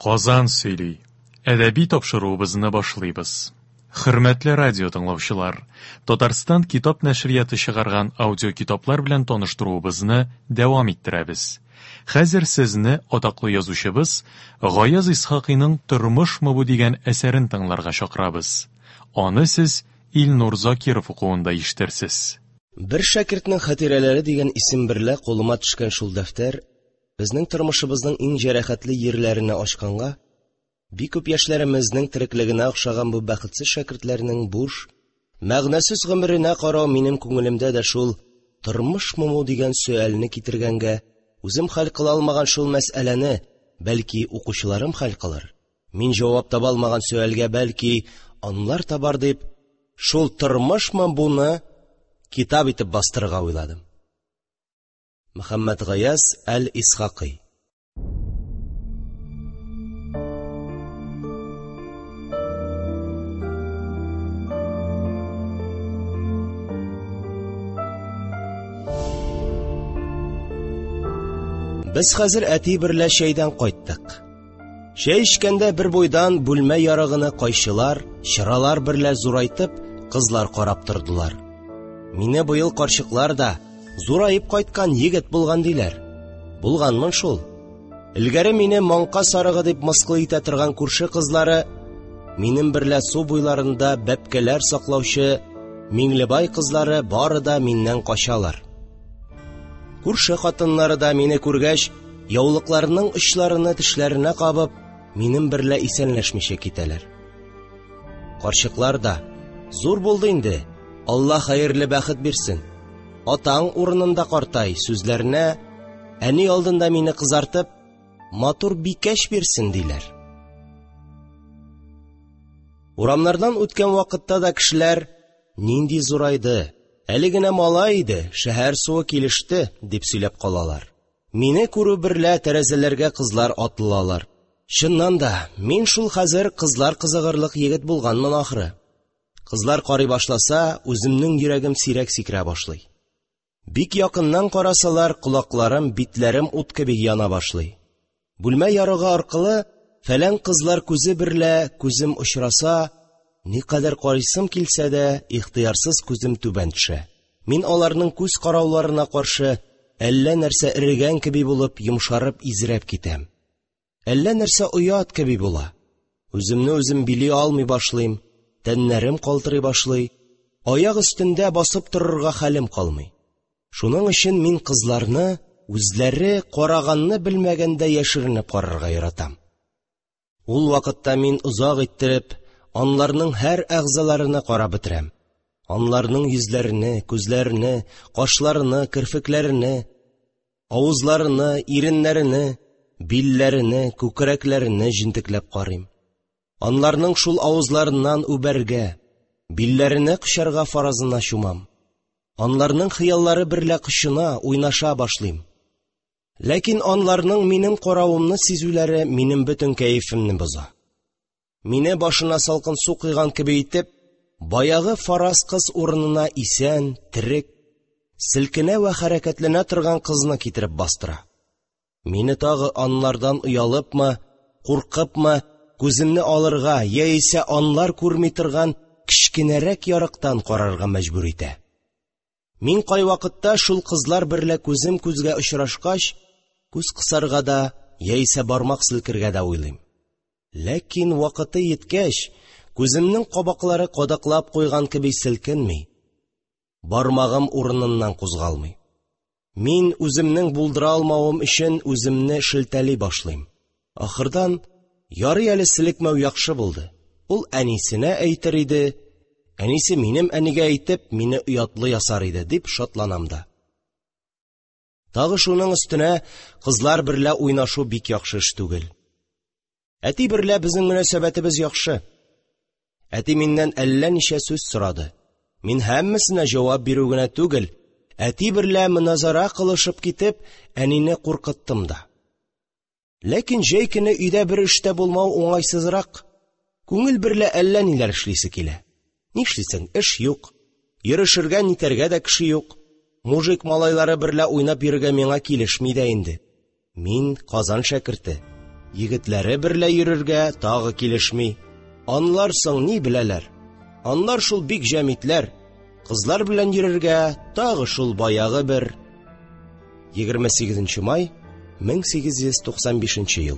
Казан сөйли. Әдәби тапшыруыбызны башлыйбыз. Хөрмәтле радио тыңлаучылар, Татарстан китап нәшрияты чыгарган аудиокитаплар белән таныштыруыбызны дәвам иттерәбез. Хәзер сезне атаклы язучыбыз Гаяз Исхакыйның «Тормышмы бу» дигән әсәрен тыңларга чакырабыз. Аны сез Илнур Закиров укуында ишетерсез. Бер шәкертнең хатирәләре дигән исем берлә кулыма төшкән шул дәфтәр безнең тормышыбызның иң җәрәхәтле җирләренә ачканга, бик күп яшьләремезнең тереклегенә охшаган бу бәхетсез шәкертләрнең буш, мәгънәсез гомеренә карау минем күңелемдә дә шул «Тормышмы бу» дигән сөальне китергәнгә, үзем хәл кыла алмаган шул мәсьәләне, бәлки укучыларым хәл кылыр. Мин җавап таба алмаган сөальгә бәлки анлар табар дип, шул «Тормышмы буны» китап итеп бастырырга уйладым. Мөхәммәд Гаяз әл-Исхакый. Без хәзер әти берлә чәйдән кайттык. Чәй эчкәндә бер буйдан бүлмә ярыгыны кайчылар, чыралар берлә зурайтып, кызлар карап тордылар. Мине быел карчыклар да зурайып кайткан егет булган диләр. Булганмын шул. Илгәре мине маңка сарыгы дип мыскыл итә торган күрше кызлары, минем берлә су буйларында бәпкәләр саклаучы Миңлебай кызлары бары да миннән качалар. Күрше хатыннары да мине күргәч, яулыкларының очларыны тешләренә кабып, минем берлә исәнләшмичә китәләр. Карчыклар да: «Зур булды инде, Алла хәерле бәхет бирсен. Атаң урынында картай» сүзләренә, әни алдында мине кызартып, «Матур бикәч бирсен» диләр. Урамнардан үткән вакытта да кешеләр: «Нинди зурайды, әле генә малай иде, шәһәр суы килеште» дип сөйләп калалар. Мине күрү берлә тәрәзәләргә кызлар атылалар. Чыннан да, мин шул хәзер кызлар кызыгырлык егет булганмын ахры. Кызлар карый башласа, үземнең йөрәгем сирәк сикерә башлый. Бик якыннан карасалар, колакларым, битләрем ут кеби яна башлый. Бүлмә ярыгы аркылы фәлән кызлар күзе берлә күзем очраса, никадәр карыйсым килсә дә, ихтыярсыз күзем түбән төшә. Мин аларның күз карауларына каршы әллә нәрсә эрегән кеби булып, йомшарып, изрәп китәм. Әллә нәрсә оят кеби була. Үземне үзем били алмый башлыйм, тәннәрем калтырый башлый, аяк өстендә басып торырга хәлем калмый. Шуның өчен мин кызларны, үзләре караганны белмәгәндә яшеренеп карарга яратам. Ул вакытта мин озак иттереп, анларның һәр әгъзаларына карап бетерәм. Анларның йөзләренә, күзләренә, кашларына, кирфекләренә, авызларына, иреннәренә, билләренә, күкрәкләренә җентекләп карыйм. Анларның шул авызларыннан үбәргә, билләренә кычарга фаразына чумам. Анларның хыяллары берлә кычына, уйнаша башлыйм. Ләкин анларның минем каравымны сизүләре минем бөтен кәефемне боза. Мине башына салкын су куйган кеби итеп, баягы фараз кыз урынына исән, терек, селкенә вә хәрәкәтләнә торган кызны китереп бастыра. Мине тагы анлардан уялыпмы, куркыпмы, күземне алырга, яисә анлар күрми торган кечкенәрәк ярыктан карарга мәҗбүр итә. Мин кайвакытта шул кызлар берлә күзем күзгә очрашкач, күз кысарга да, яисә бармак селкергә дә уйлыйм. Ләкин вакыты йиткәч, күземнең кабаклары кадаклап куйган кеби селкенми, бармагым урыныннан кузгалмый. Мин үземнең булдыра алмавым өчен үземне шелтәли башлыйм. Ахырдан, ярый әле селекмәү яхшы булды. Ул әнисенә әйтер иде, әнисе минем әнигә әйтеп, мине оятлы ясар иде дип шатланам да. Тагы шуның өстенә кызлар берлә уйнашу бик яхшы эш түгел. Әти берлә безнең мөнәсәбәтебез яхшы. Әти миннән әллә ничә сүз сорады. Мин һәммәсенә җавап бирү генә түгел, әти берлә моназара кылышып китеп, әнине куркыттым да. Ләкин җәй көне өйдә бер эштә булмау уңайсызрак. Күңел берлә әллә ниләр эшлисе килә. Нишлисең, эш юк. Йөрешергә, нитәргә дә кеше юк. Мужик малайлары берлә уйнап йөрергә миңа килешми дә инде. Мин Казан шәкерте. егетләре берлә йөрергә тагы килешми. Анлар соң ни беләләр? Анлар шул бик җәмитләр, кызлар белән йөрергә тагы шул баягы бер. 28 май 1895 ел.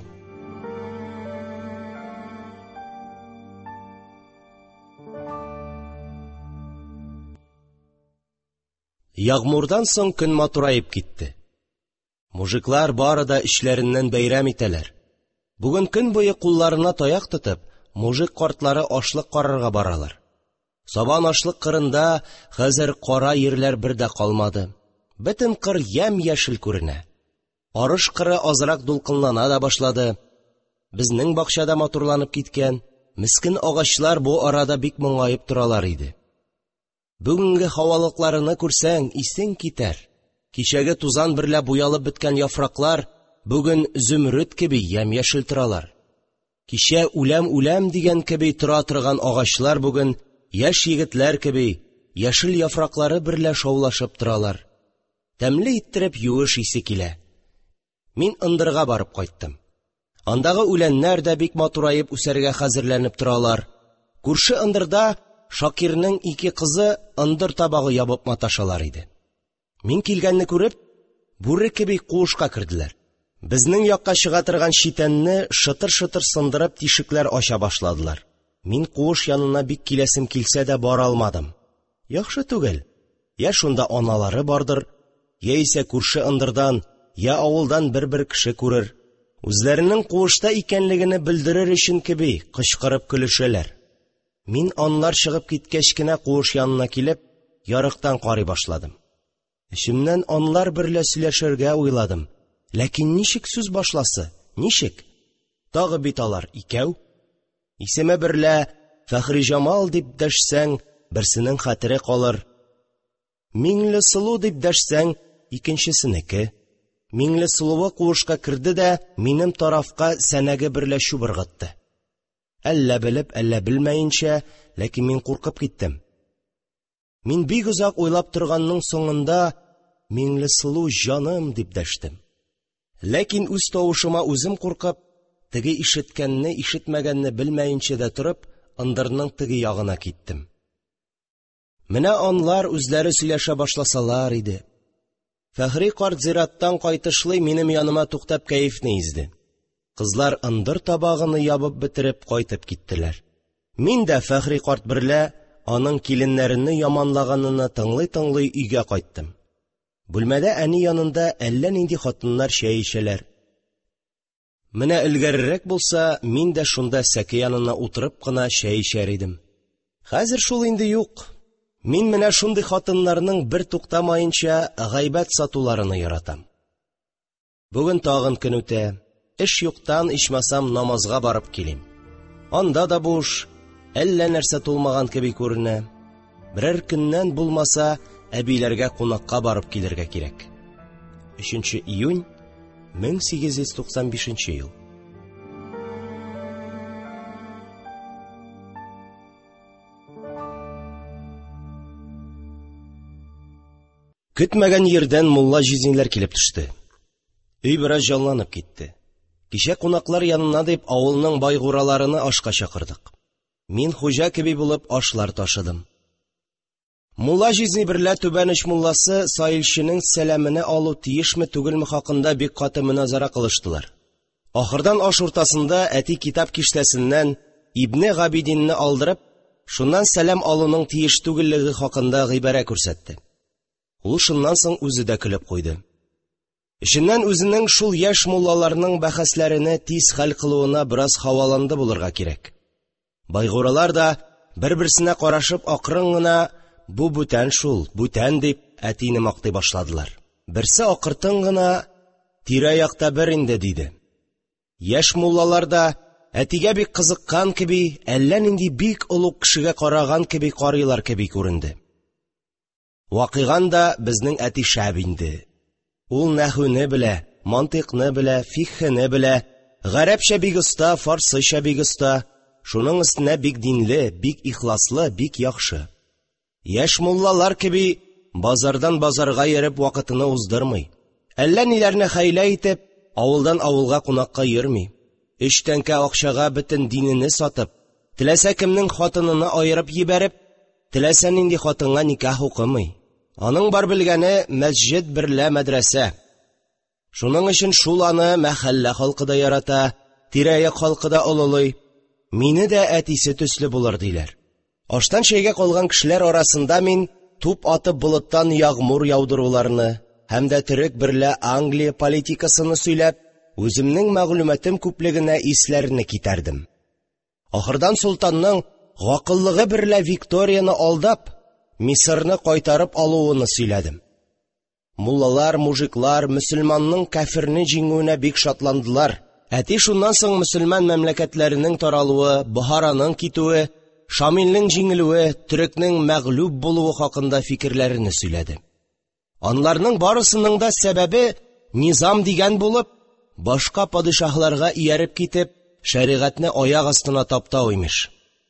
Ягъмурдан соң көн матурайып китте. Мужиклар бары да эшләреннән бәйрәм итәләр. Бүген көн буе кулларына таяк тотып, мужик картлары ашлык карарга баралар. Сабан ашлык кырында хәзер кара йирләр бер дә калмады. Бөтен кыр ямь-яшел күренә. Арыш кыры азрак дулкынлана да башлады. Безнең бакчада матурланып киткән мескен агачлар бу арада бик моңаеп торалар иде. Бүгенге һавалыкларыны күрсәң, исең китәр. Кичәге тузан берлә буялып беткән яфраклар бүген зүмруд кеби ямь-яшел торалар. Кичә үләм дигән кеби тора торган агачлар бүген яшь егетләр кеби яшел яфраклары берлә шаулашып торалар. Тәмле иттереп юеш исе килә. Мин ындырга барып кайттым. Андагы үләннәр дә бик матурайып үсәргә хәзерләнеп торалар. Күрше ындырда Шакирның 2 кызы ындыр табагы ябып маташалар иде. Мин килгәнне күреп, бүре кеби куышка керделәр. Безнең якка чыга торган читәнне шытыр-шытыр сындырып тишекләр ача башладылар. Мин куыш янына бик киләсем килсә дә бара алмадым. Яхшы түгел. Я шунда аналары бардыр, яисә күрше ындырдан, я авылдан бер кеше күрер. Үзләренең куышта икәнлегене белдерер өчен кеби кычкырып көлешәләр. Мин анлар чыгып киткәч кенә куыш янына килеп, ярыктан карый башладым. Эчемнән анлар берлә сөйләшергә уйладым. Ләкин ничек сүз башласы? Ничек? Тагы бит алар 2. Исеме берлә Фәхриҗамал дип дәшсәң, берсенең хәтере калыр. Миңлесылу дип дәшсәң, икенчесенеке. Миңлесылуы куышка керде дә минем тарафка сәнәге берлә чубыргытты. Әллә белеп, әллә белмәенчә, ләкин мин куркып киттем. Мин бик узак уйлап торганның соңында Миңлесылу җаным дип дәштем. Ләкин үз тавышыма үзем куркып, теге ишеткәнне, ишетмәгәнне белмәенчә дә торып, ындырның теге ягына киттем. Менә анлар үзләре сөйләшә башласалар иде. Фәхри карт зираттан кайтышлый минем яныма туктап кәефне изде. Кызлар ындыр табагыны ябып бетереп кайтып киттеләр. Мин дә Фәхри карт берлә аның киленнәренне яманлаганына тыңлый-тыңлый өйгә кайттым. Бүлмәдә әни янында әллә нинди хатыннар чәй эчәләр. Менә элгәрерәк булса, мин дә шунда сәке янына утырып кына чәй эчәр идем. Хәзер шул инде юк. Мин менә шундый хатыннарның бер туктамаенча гайбәт сатуларыны яратам. Бүген тагын көн үтә. Эш юктан ичмасам намазга барып килим. Анда да буш, әллә нәрсә тулмаган кеби күренә. Берәр көннән булмаса, әбиләргә кунакка барып килергә кирәк. 3 июнь 1895 ел. Көтмәгән yerдән мулла җизинләр килеп төште. Өй бераз җанланып китте. Кичә кунаклар янына дип авылның байгураларыны ашка чакырдык. Мин хуҗа кеби булып ашлар ташыдым. Мулла җизни берлә Түбәнеч мулласы саилченең сәламене алу тиешме түгелме хакында бик каты мөназара кылыштылар. Ахырдан аш уртасында әти китап киштәсеннән Ибне Габидинне алдырып, шуннан сәлам алуның тиеш түгеллеге хакында гыйбарә күрсәтте. Ул шуннан соң үзе дә көлеп куйды. Эшеннән үзенең шул яшь муллаларның бәхәсләрене тиз хәл кылуына бераз хаваланды булырга кирәк. Байгуралар да бер-берсенә карашып акрын гына «Бу бүтән шул, бүтән» дип әтине мактый башладылар. Берсе акыртын гына «Тирә-якта бер инде» диде. Яшь муллалар да әтигә бик кызыккан кеби, әллә нинди бик олуг кешегә караган кеби карыйлар кеби күренде. Вакыйган да безнең әти шәп инде. Ул нәхүне белә, мантыйкны белә, фикхне белә, гарәпчә бик оста, фарсыча бик оста, шуның өстенә бик динле, бик ихласлы, бик яхшы. Яшь муллалар кеби базардан базарга йөреп вакытыны уздырмый. Әллә ниләрне хәйлә итеп, авылдан авылга кунакка йөрми. 3 тәңкә акчага бөтен динене сатып, теләсә кемнең хатыныны аерып җибәреп, теләсә нинди хатынга никах укымый. Аның бар белгәне мәсҗид берлә мәдрәсә. Шуның өчен шул аны мәхәллә халкы да ярата, тирә-як халкы да олылый. Мине дә әтисе төсле булыр диләр. Аштан чәйгә калган кешеләр арасында мин туп атып болыттан ягъмур яудыруларны һәм дә төрек берлә Англия политикасыны сөйләп, үземнең мәгълүматым күплегенә исләрне китәрдем. Ахырдан султанның гакыллыгы берлә Викторияны алдап, Мисырны кайтарып алуыны сөйләдем. Муллалар, мужиклар мөселманның кафирне җиңүенә бик шатландылар. Әти шуннан соң мөселман мәмләкәтләренең таралуы, Бохараның китүе, Шамилнең җиңелүе, төрекнең мәгълүб булуы хакында фикерләрне сөйләде. Анларның барысының да сәбәбе низам дигән булып, башка падишаһларга ияреп китеп, шәригатьне аяк астына таптау имеш.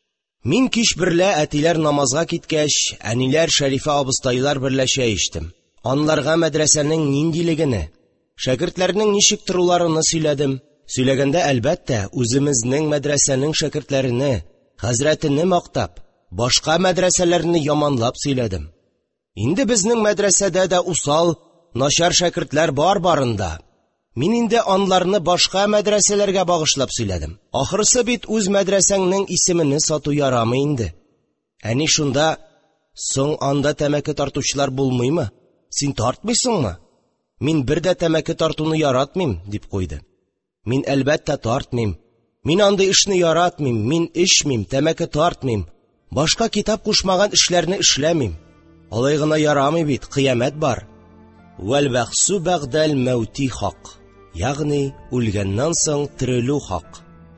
Мин кич берлә әтиләр намазга киткәч, әниләр, Шәрифә абыстайлар берлә чәй эчтем. Анларга мәдрәсәнең ниндилегене, шәкертләрнең ничек торуларыны сөйләдем. Сөйләгәндә, әлбәттә, үземезнең мәдрәсәнең шәкертләрене, хәзрәтене мактап, башка мәдрәсәләрне яманлап сөйләдем. Инде безнең мәдрәсәдә дә усал, начар шәкертләр бар-барында. Мин инде анларны башка мәдрәсәләргә багышлап сөйләдем. Ахырсы бит үз мәдрәсәңнең исемене сату ярамый инде. Әни шунда: "Соң анда тәмәке тартучылар булмыймы? Син тартмыйсыңмы?" Мин бер дә тәмәке тартуны яратмыйм, дип куйды. Мин әлбәттә тартмыйм. Мин андый эшне яратмыйм, мин эчмим, тәмәке тартмыйм. Башка китап кушмаган эшләрне эшләмим. Алай гына ярамый бит, кыямәт бар. Вәл бәхсу бәгдәл мәути хак. Ягъни үлгәннән соң терелү хак.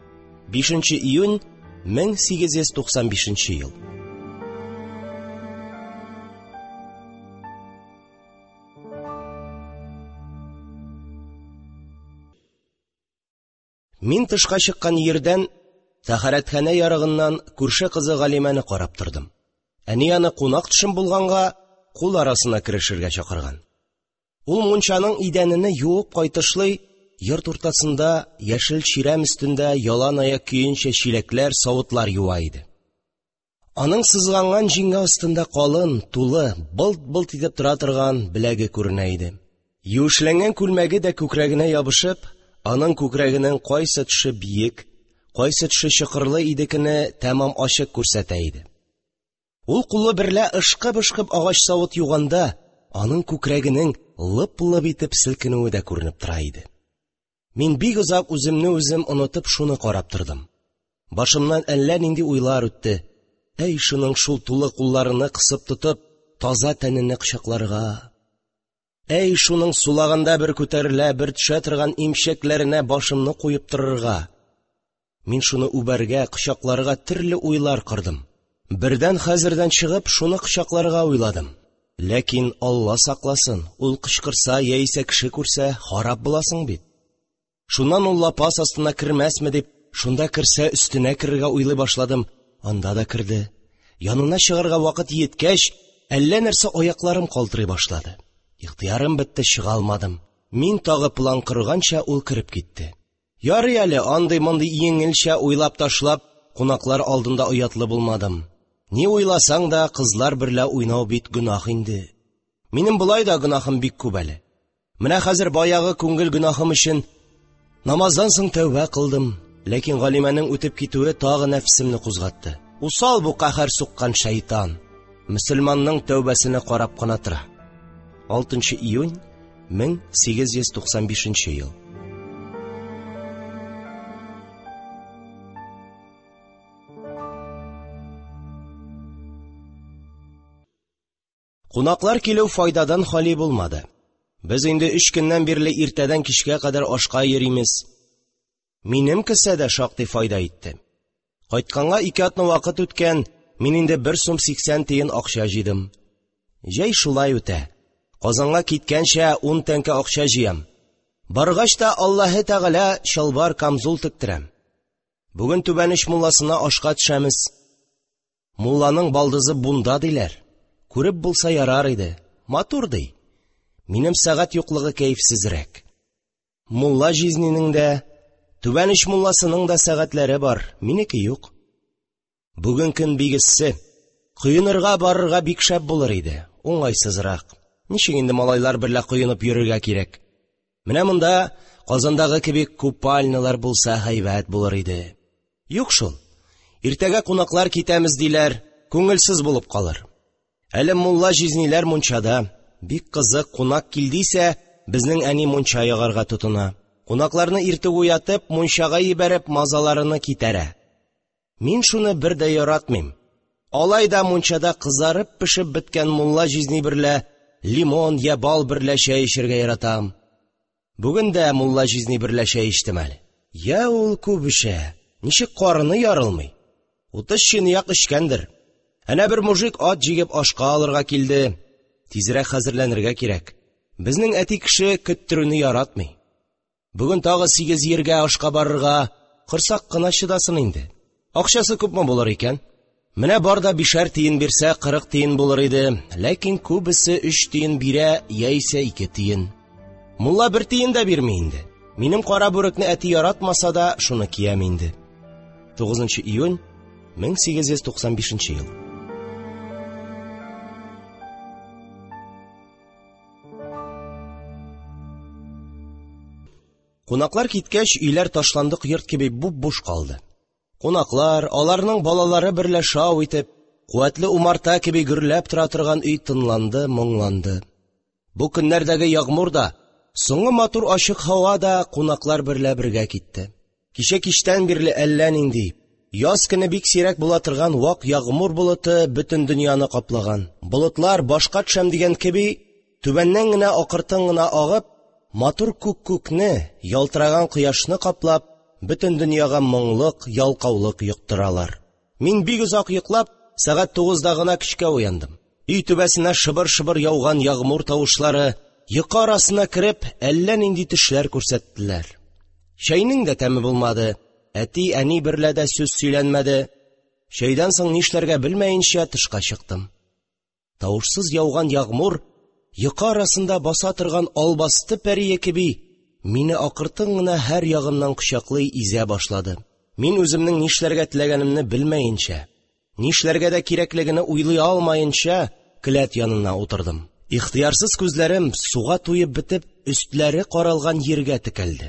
5 июнь 1895 ел. Мин тышка чыккан йирдән, тәһарәтханә ярыгыннан күрше кызы Галимәне карап тордым. Әни аны кунак төшем булганга, кул арасына керешергә чакырган. Ул мунчаның идәнене юып кайтышлый, йорт уртасында, яшел чирәм өстендә ялан аяк көенчә чиләкләр, савытлар юа иде. Аның сызганган җиңгә астында калын, тулы, былт-былт итеп тора торган беләге күренә иде. Юешләнгән күлмәге дә күкрәгенә ябышып, аның күкрәгенең кайсы төше биек, кайсы төше чокырлы идекене тәмам ачык күрсәтә иде. Ул кулы берлә ышкып-ышкып агач савыт юганда, аның күкрәгенең лып-лып итеп селкенүе дә күренеп тора иде. Мин бик озак үземне үзем онытып шуны карап тордым. Башымнан әллә нинди уйлар үтте. Әй, шуның шул тулы кулларыны кысып тотып, таза тәнене кочакларга. Әй, шуның сулаганда бер күтәрелә, бер төшә торган имчәкләренә башымны куеп торырга. Мин шуны үбәргә, кочакларга төрле уйлар кырдым. Бердән хәзердән чыгып, шуны кочакларга уйладым. Ләкин Алла сакласын, ул кычкырса, яисә кеше күрсә, харап буласың бит. Шуннан ул лапас астына кермәсме дип, шунда керсә өстенә керергә уйлый башладым. Анда да керде. Янына чыгарга вакыт йеткәч, әллә нәрсә аякларым калтырый башлады. Ихтыярым бетте, чыга алмадым. Мин тагы план корганча ул кереп китте. Ярый әле, андый-мондый йиңелчә уйлап ташлап, кунаклар алдында оятлы булмадым. Ни уйласаң да, кызлар берлә уйнау бит гөнаһ инде. Минем булай да гөнаһым бик күп әле. Менә хәзер баягы күңел гөнаһым өчен намаздан соң тәүбә кылдым. Ләкин Галимәнең үтеп китүе тагы нәфсемне кузгатты. Усал бу каһәр суккан шайтан. Мөселманның тәүбәсенә карап кына тора. 6 июнь 1895 ел. Кунаклар килү файдадан хали булмады. Без инде 3 көннән бирле иртәдән кичкә кадәр ашка йөримез. Минем кесәдә шактый файда итте. Кайтканга 2 атна вакыт үткән, мин инде 1 сум 80 тиен акча җыйдым. Җәй шулай үтә. Казанга киткәнчә 10 тәңкә акча җыям. Баргач та Аллаһы Тәгалә чалбар камзул тектирәм. Бүген Түбәнеч мулласына ашка төшәмез. Мулланың балдызы бунда диләр. Күреп булса ярар иде. Матур ди. Минем сәгать юклыгы кәефсезрәк. Мулла җизнинең дә, Түбән ич мулласының да сәгатьләре бар, минеке юк. Бүген көн бигессе, коенырга барырга бик шәп булыр иде, уңайсызрак. Ничек инде малайлар берлә коенып йөрергә кирәк. Менә монда Казандагы кебек купальнялар булса һәйбәт булыр иде. Юк шул. Иртәгә кунаклар китәмез диләр, күңелсез булып калыр. Әле мулла җизниләр мунчада, бик кызык кунак килдисә, безнең әни мунча ягарга тотына. Кунакларны иртүк уятып, мунчага ибәреп мазаларыны китәрә. Мин шуны бер дә яратмыйм. Алайда мунчада кызарып пешеп беткән мулла җизни берлә лимон я бал берлә чәй эчәргә яратам. Бүген дә мулла җизни берлә чәй эчтем әле. Я ул күп эчә, ничек карыны ярылмый. 30 чынаяк эчкәндер. Әнә бер мужик ат җигеп ашка алырга килде. Тизрәк хәзерләнергә кирәк. Безнең әти кеше көттерүне яратмый. Бүген тагы 8 җиргә ашка барырга, корсак кына чыдасын инде. Акчасы күпме булыр икән? Менә бар да 5 тиен бирсә 40 тиен булыр иде, ләкин күбесе 3 тиен бирә, яисә 2 тиен. Мулла 1 тиен дә бирми инде. Минем кара бүрекне әти яратмаса да, шуны киям инде. 9 июнь 1895 ел. Кунаклар киткәч, өйләр ташландык йорт кеби буп-буш калды. Кунаклар, аларның балалары берлә шау итеп, куәтле умарта кеби гөрләп тора торган өй тынланды, моңланды. Бу көннәрдәге ягъмур да, соңгы матур ачык һава да кунаклар берлә бергә китте. Кичә кичтән бирле әллә нинди яз көне бик сирәк була торган вак ягъмур болыты бөтен дөньяны каплаган. Болытлар башка төшәм дигән кеби түбәннән генә акыртын гына агып, матур күкне, ялтыраган кояшны каплап, бөтен дөньяга моңлык, ялкаулык йоктыралар. Мин бик озак йоклап, сәгать 9-да гына көчкә уяндым. Өй түбәсенә шыбыр-шыбыр яуган ягъмур тавышлары йокы арасына кереп, әллә нинди төшләр күрсәттеләр. Чәйнең дә тәме булмады. Әти, әни берлә дә сүз сөйләнмәде. Чәйдән соң нишләргә белмәенчә тышка чыктым. Тавышсыз яуган ягъмур йокы арасында баса торган албасты пәрие кеби мине акыртын гына һәр ягымнан кочаклый, изә башлады. Мин үземнең нишләргә теләгәнемне белмәенчә, нишләргә дә кирәклегене уйлый алмаенча, келәт янына утырдым. Ихтыярсыз күзләрем суга туеп бетеп, өстләре каралган җиргә текәлде.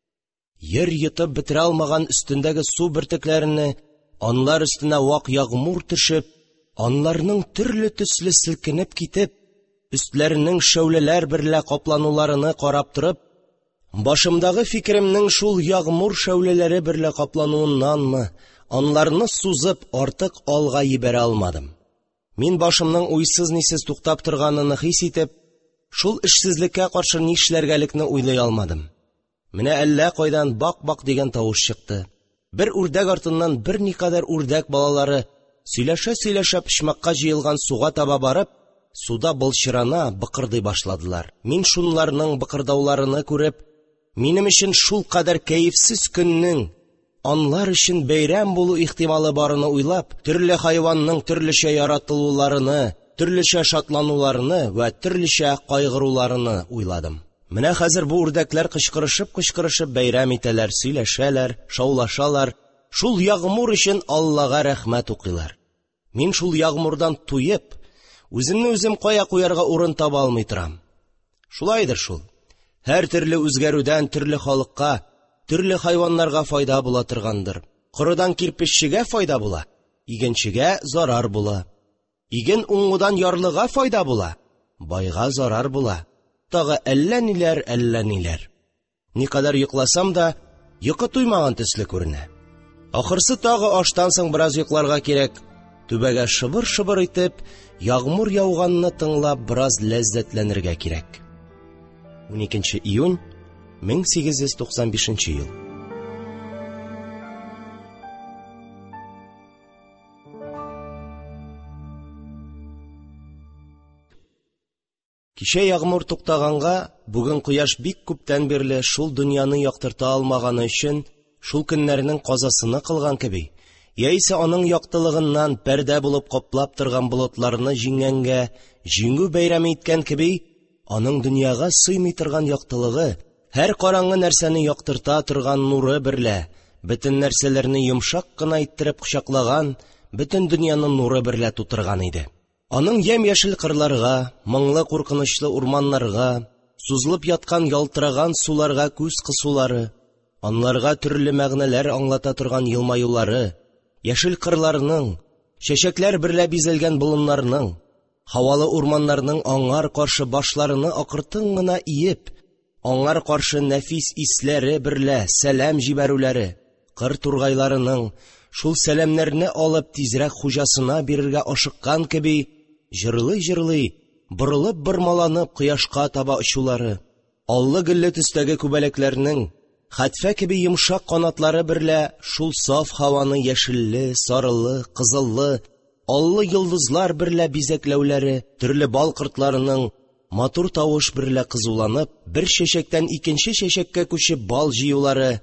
Йер йотып бетерә алмаган өстендәге су бөртекләренә, анлар өстенә вак ягъмур төшеп, анларның төрле төсле селкенеп китеп, өстләренең шәүләләр берлә каплануларыны карап торып, башымдагы фикеремнең шул ягъмур шәүләләре берлә каплануыннанмы, анларны сузып артык алга җибәрә алмадым. Мин башымның уйсыз-нисез туктап торганын хис итеп, шул эшсезлеккә каршы нишләргәлекне уйлый алмадым. Менә әллә кайдан бак-бак дигән тавыш чыкты. Бер үрдәк артыннан бер никадәр үрдәк балалары сөйләшә-сөйләшә почмакка җыелган суга таба барып, суда былчырана, быкырдый башладылар. Мин шунларның быкырдауларыны күреп, минем өчен шул кадәр кәефсез көннең анлар өчен бәйрәм булу ихтималы барыны уйлап, төрле хайванның төрлечә яратылуларыны, төрлечә шатлануларыны вә төрлечә кайгыруларыны уйладым. Менә хәзер бу үрдәкләр кычкырышып бәйрәм итәләр, сөйләшәләр, шаулашалар, шул ягъмур өчен Аллага рәхмәт укыйлар. Мин шул ягъмурдан туеп, үземне үзем кая куярга урын таба алмый торам. Шулайдыр шул. Һәр төрле үзгәрүдән төрле халыкка, төрле хайваннарга файда була торгандыр. Корыдан кирпеччегә файда була, игенчегә зарар була. Иген уңудан ярлыга файда була, байга зарар була. Тагы әллә ниләр. Никадәр йокласам да, йокы туймаган төсле күренә. Ахырсы тагы аштан соң бераз йокларга кирәк. Түбәгә шыбыр-шыбыр итеп, ягъмур яуганны тыңлап, бераз ләззәтләнергә кирәк. 12 июнь 1895 ел. Кичә ягъмур туктаганга, бүген кояш бик күптән бирле шул дөньяны яктырта алмаганы өчен, шул көннәрнең казасыны кылган кеби, яисә аның яктылыгыннан пәрдә булып каплап торган болытларны җиңгәнгә, җиңү бәйрәме иткән кеби, аның дөньяга сыймый торган яктылыгы, һәр караңгы нәрсәне яктырта торган нуры берлә, бөтен нәрсәләрне йомшак кына иттереп кочаклаган, бөтен дөньяны нуры берлә тутырган иде. Аның ямь-яшел кырларга, моңлы куркынычлы урманнарга, сузылып яткан ялтыраган суларга күз кысулары, анларга төрле мәгънәләр аңлата торган елмаюлары, яшел кырларның, чәчәкләр берлә бизәлгән болыннарның, һавалы урманнарның аңар каршы башларыны акыртын гына иеп, аңар каршы нәфис исләре берлә сәлам җибәрүләре, кыр тургайларының шул сәламнәрне алып тизрәк хуҗасына бирергә ашыккан кеби, җырлый-җырлый, борылып-бормаланып кояшка таба очулары, аллы-гөлле төстәге күбәләкләрнең хәтфә кеби йомшак канатлары берлә шул саф һаваны яшелле, сарылы, кызыллы, аллы йолдызлар берлә бизәкләүләре, төрле бал кортларының матур тавыш берлә кызуланып, бер чәчәктән икенче чәчәккә күчеп бал җыюлары,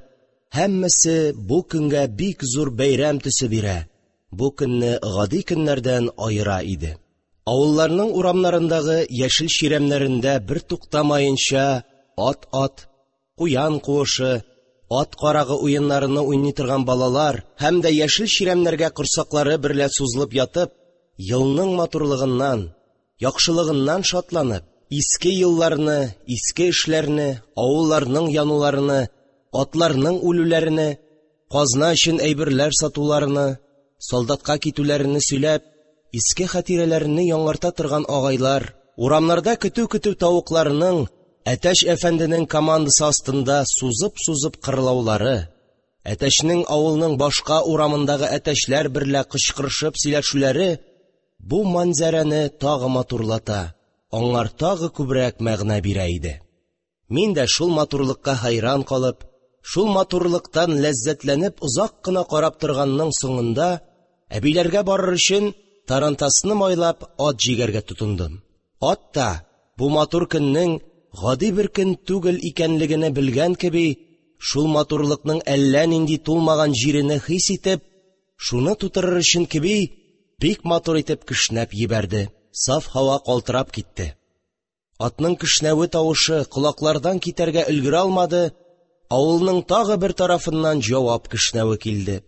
һәммәсе бу көнгә бик зур бәйрәм төсе бирә, бу көнне гади көннәрдән аера иде. Авылларның урамнарындагы яшел чирәмнәрендә бер туктамаенча ат, куян куышы, ат карагы уеннарыны уйный торган балалар һәм дә яшел чирәмнәргә корсаклары берлә сузылып ятып, елның матурлыгыннан, яхшылыгыннан шатланып, иске елларны, иске эшләрне, авылларның януларыны, атларның үлүләрене, казна өчен әйберләр сатуларыны, солдатка китүләрне сөйләп, иске хатирәләрне яңарта торган агайлар, урамнарда көтү тавыкларының Әтәч әфәнденең командасы астында сузып-сузып кырлаулары, Әтәчнең авылның башка урамындагы әтәчләр берлә кычкырышып сөйләшүләре бу манзарәне тагы матурлата, аңар тагы күбрәк мәгънә бирә иде. Мин дә шул матурлыкка хайран калып, шул матурлыктан ләззәтләнеп озак кына карап торганның соңында әбиләргә барыр өчен тарантасны майлап ат җигәргә тотындым. Ат та бу матур көннең гади бер көн түгел икәнлегене белгән кеби, шул матурлыкның әллә нинди тулмаган җирене хис итеп, шуны тутырыр өчен кеби, бик матур итеп кешнәп җибәрде. Саф һава калтырап китте. Атның кешнәве тавышы колаклардан китәргә өлгерә алмады, авылның тагы бер тарафыннан җавап кешнәве килде.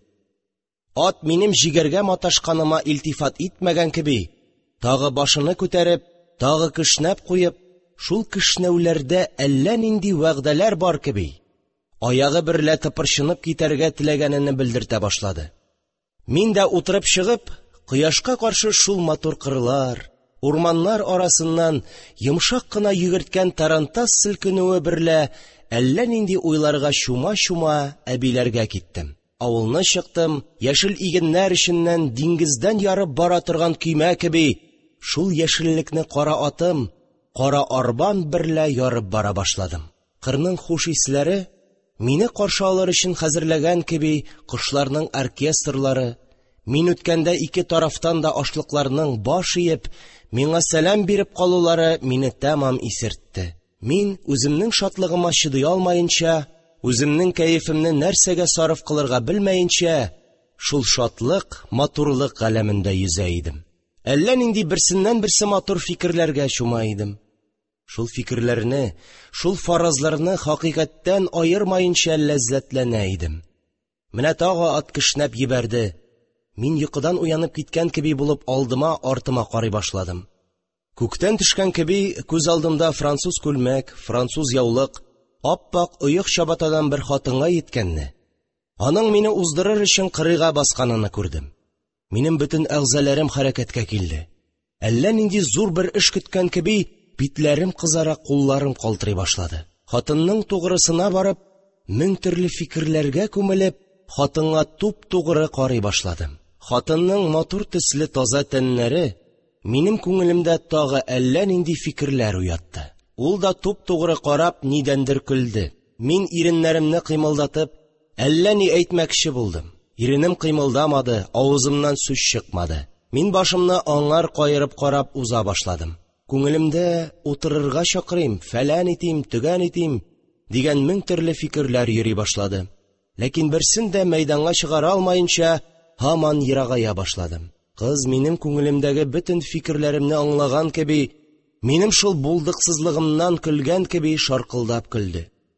Ат минем җигәргә маташканыма илтифат итмәгән кеби, тагы башыны күтәреп, тагы кешнәп куеп, шул кешнәүләрдә әллә нинди вәгъдәләр бар кеби, аягы берлә тыпырчынып китәргә теләгәнене белдертә башлады. Мин дә утырып чыгып, кояшка каршы шул матур кырлар, урманнар арасыннан йомшак кына йөгерткән тарантас селкенүе берлә әллә нинди уйларга чума-чума әбиләргә киттем. Авылны чыктым, яшел игеннәр эченнән диңгездән ярып бара торган көймә кеби, шул яшеллекне кара атым, кара арбам берлә ярып бара башладым. Кырның хуш исләре, мине каршы алыр өчен хәзерләгән кеби, кошларның оркестрлары, мин үткәндә ике тарафтан да ашлыкларның баш иеп, миңа сәлам биреп калулары мине тәмам исертте. Мин үземнең шатлыгыма чыдый алмаенча, үземнең кәефемне нәрсәгә сарыф кылырга белмәенчә, шул шатлык, матурлык галәмендә йөзә идем. Әллә нинди берсеннән берсе матур фикерләргә чума идем. Шул фикерләрне, шул фаразларны хакыйкатьтән аермаенча ләззәтләнә идем. Менә тагы ат кешнәп җибәрде. Мин йокыдан уянып киткән кеби булып алдыма, артыма карый башладым. Күктән төшкән кеби күз алдымда француз күлмәк, француз яулык, ап-пак оек чабатадан бер хатынга йиткәнне, аның мине уздырыр өчен кырыйга басканыны күрдем. Минем бөтен әгъзаларым хәрәкәткә килде. Әллә нинди зур бер эш көткән кеби, битләрем кызара, кулларым калтырый башлады. Хатынның тугрысына барып, мең төрле фикерләргә күмелеп, хатынга туп-тугры карый башладым. Хатынның матур төсле таза тәннәре минем күңелемдә тагы әллә нинди фикерләр уятты. Ул да туп-тугры карап нидәндер көлде. Мин иреннәремне кыймылдатып, әллә ни әйтмәкче булдым. Иренем кыймылдамады, авызымнан сүз чыкмады. Мин башымны аңар каерып карап уза башладым. Күңелемдә утырырга чакырыйм, фәлән итим, төгән итим дигән мең төрле фикерләр йөри башлады. Ләкин берсен дә мәйданга чыгара алмаенча, һаман ерагая башладым. Кыз минем күңелемдәге бөтен фикерләремне аңлаган кеби, минем шул булдыксызлыгымнан көлгән кеби шаркылдап көлде.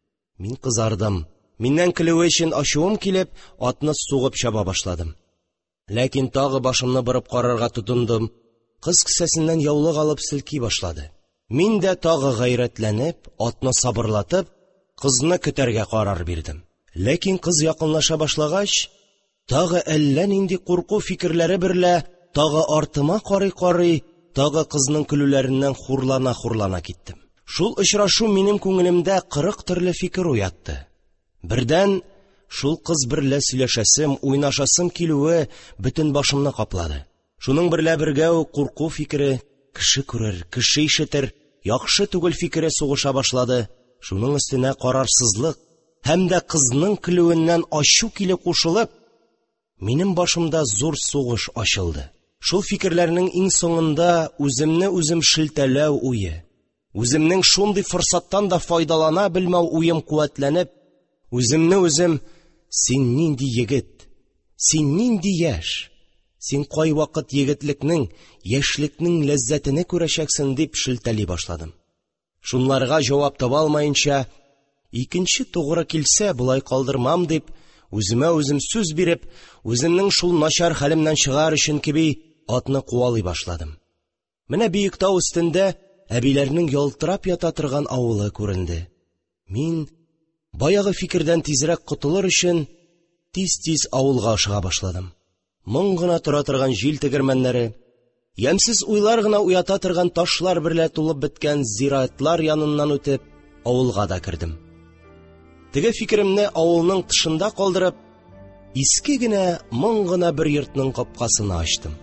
Мин кызардым. Миннән көлүе өчен ачуым килеп, атны сугып чаба башладым. Ләкин тагы башымны борып карарга тотындым. Кыз кесәсеннән яулык алып селки башлады. Мин дә тагы гайрәтләнеп, атны сабырлатып, кызны көтәргә карар бирдем. Ләкин кыз якынлаша башлагач, тагы әллә нинди курку фикерләре берлә, тагы артыма карый-карый, тагы кызның көлүләреннән хурлана киттем. Шул очрашу минем күңелемдә 40 төрле фикер уятты. Бердән шул кыз берлә сөйләшәсем, уйнашасым килүе бөтен башымны каплады. Шуның берлә бергә үк курку фикере, кеше күрер, кеше ишетер, яхшы түгел фикере сугыша башлады. Шуның өстенә карарсызлык һәм дә кызның көлүеннән ачу киле кушылып, минем башымда зур сугыш ачылды. Шул фикерләрнең иң соңында үземне үзем шелтәләү уе, үземнең шундый форсаттан да файдалана белмәү уем куәтләнеп, үземне үзем: син нинди егет, син нинди яшь, син кай вакыт егетлекнең, яшьлекнең ләззәтене күрәчәксең дип шелтәли башладым. Шунларга җавап таба алмаенча, икенче тугры килсә болай калдырмам дип, үземә үзем сүз биреп, үземнең шул начар хәлемнән чыгар өчен кеби атны куалый башладым. Менә биек тау өстендә әбиләрнең ялтырап ята торган авылы күренде. Мин баягы фикердән тизрәк котылыр өчен тиз-тиз авылга ашыга башладым. Моң гына тора торган җил тегермәннәре, ямьсез уйлар гына уята торган ташлар берлә тулып беткән зиратлар яныннан үтеп, авылга да кердем. Теге фикеремне авылның тышында калдырып, иске генә, моң гына бер йортның капкасын ачтым.